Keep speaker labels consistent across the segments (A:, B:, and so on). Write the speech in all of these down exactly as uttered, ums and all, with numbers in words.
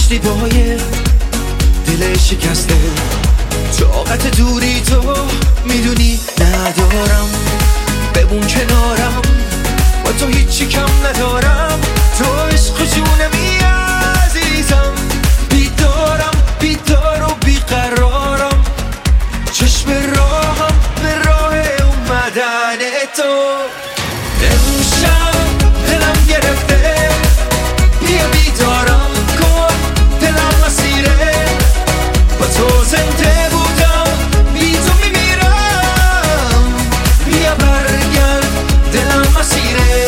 A: پشتیبای دل شکسته، طاقت دوری تو میدونی ندارم، بمون کنارم، با تو هیچی کم ندارم، تو عشق جونمی عزیزم، بیدارم بیدار و بیقرارم، چشم راهم به راه اومدن تو، امشب دلم گرفته، بیا بیدارم کن، دلم اسیره، با تو زنده بودم، بی تو میمیرم، بیا برگرد دلم اسیره.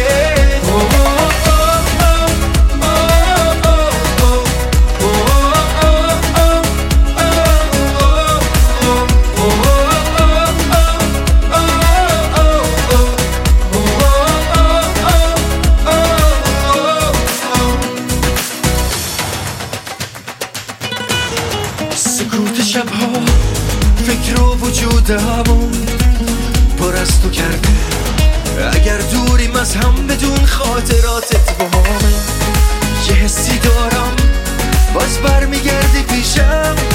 A: سکوت شبها فکر و وجودمو پر از تو کرده، اگر دوریم از هم بدون خاطراتت با همه، یه حسی دارم باز برمیگردی پیشم،